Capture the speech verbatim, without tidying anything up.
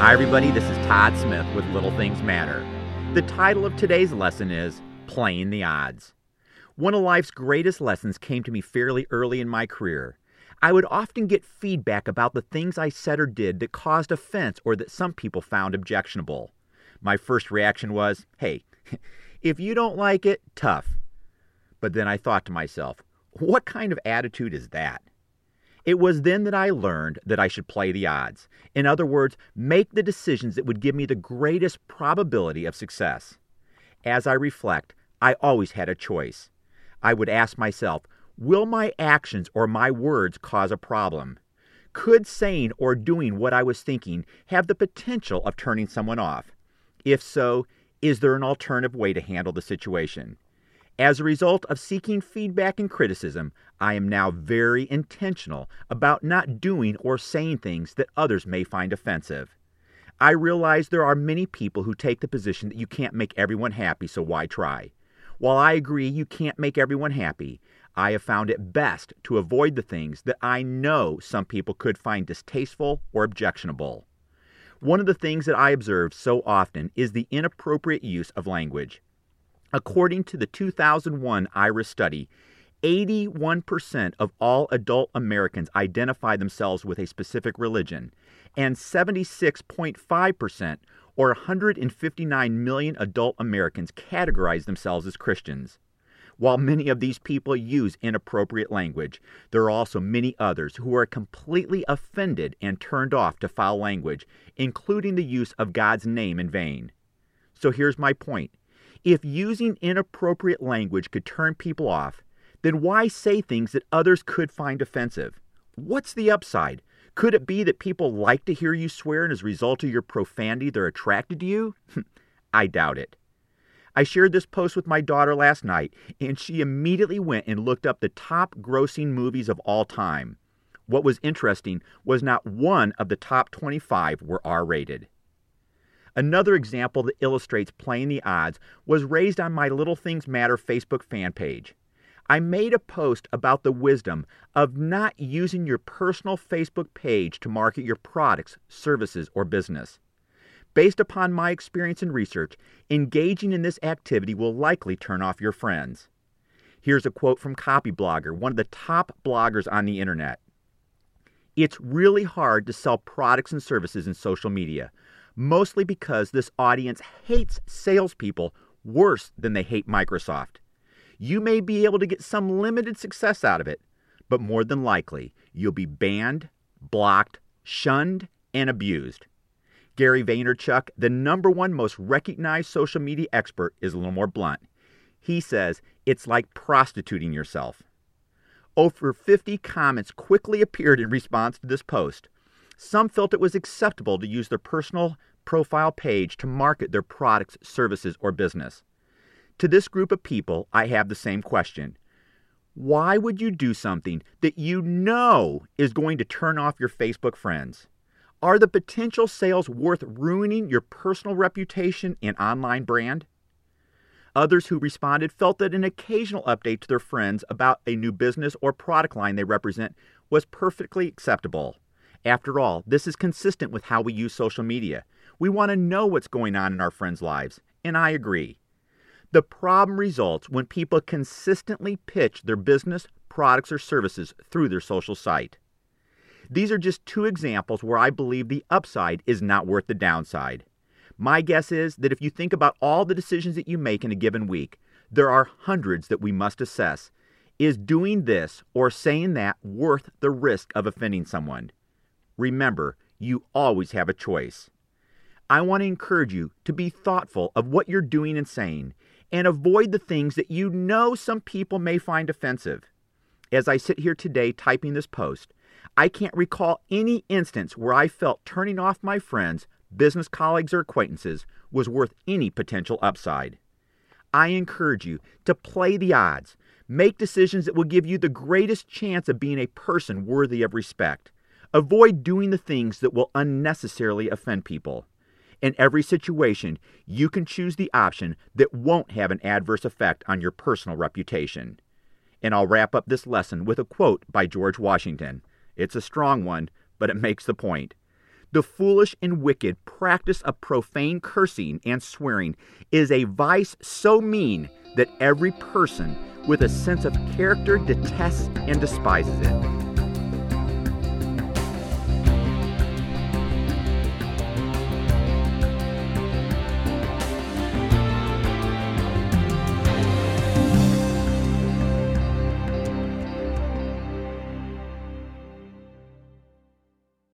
Hi everybody, this is Todd Smith with Little Things Matter. The title of today's lesson is Playing the Odds. One of life's greatest lessons came to me fairly early in my career. I would often get feedback about the things I said or did that caused offense or that some people found objectionable. My first reaction was, hey, if you don't like it, tough. But then I thought to myself, what kind of attitude is that? It was then that I learned that I should play the odds. In other words, make the decisions that would give me the greatest probability of success. As I reflect, I always had a choice. I would ask myself, will my actions or my words cause a problem? Could saying or doing what I was thinking have the potential of turning someone off? If so, is there an alternative way to handle the situation? As a result of seeking feedback and criticism, I am now very intentional about not doing or saying things that others may find offensive. I realize there are many people who take the position that you can't make everyone happy, so why try? While I agree you can't make everyone happy, I have found it best to avoid the things that I know some people could find distasteful or objectionable. One of the things that I observe so often is the inappropriate use of language. According to the two thousand one IRIS study, eighty-one percent of all adult Americans identify themselves with a specific religion, and seventy-six point five percent, or one hundred fifty-nine million adult Americans, categorize themselves as Christians. While many of these people use inappropriate language, there are also many others who are completely offended and turned off to foul language, including the use of God's name in vain. So here's my point. If using inappropriate language could turn people off, then why say things that others could find offensive? What's the upside? Could it be that people like to hear you swear and as a result of your profanity they're attracted to you? I doubt it. I shared this post with my daughter last night, and she immediately went and looked up the top grossing movies of all time. What was interesting was not one of the top twenty-five were R-rated. Another example that illustrates playing the odds was raised on my Little Things Matter Facebook fan page. I made a post about the wisdom of not using your personal Facebook page to market your products, services, or business. Based upon my experience and research, engaging in this activity will likely turn off your friends. Here's a quote from Copyblogger, one of the top bloggers on the internet. It's really hard to sell products and services in social media, mostly because this audience hates salespeople worse than they hate Microsoft. You may be able to get some limited success out of it, but more than likely, you'll be banned, blocked, shunned, and abused. Gary Vaynerchuk, the number one most recognized social media expert, is a little more blunt. He says it's like prostituting yourself. Over fifty comments quickly appeared in response to this post. Some felt it was acceptable to use their personal profile page to market their products, services, or business. To this group of people, I have the same question. Why would you do something that you know is going to turn off your Facebook friends? Are the potential sales worth ruining your personal reputation and online brand? Others who responded felt that an occasional update to their friends about a new business or product line they represent was perfectly acceptable. After all, this is consistent with how we use social media. We want to know what's going on in our friends' lives, and I agree. The problem results when people consistently pitch their business, products, or services through their social site. These are just two examples where I believe the upside is not worth the downside. My guess is that if you think about all the decisions that you make in a given week, there are hundreds that we must assess. Is doing this or saying that worth the risk of offending someone? Remember, you always have a choice. I want to encourage you to be thoughtful of what you're doing and saying, and avoid the things that you know some people may find offensive. As I sit here today typing this post, I can't recall any instance where I felt turning off my friends, business colleagues, or acquaintances was worth any potential upside. I encourage you to play the odds. Make decisions that will give you the greatest chance of being a person worthy of respect. Avoid doing the things that will unnecessarily offend people. In every situation, you can choose the option that won't have an adverse effect on your personal reputation. And I'll wrap up this lesson with a quote by George Washington. It's a strong one, but it makes the point. The foolish and wicked practice of profane cursing and swearing is a vice so mean that every person with a sense of character detests and despises it.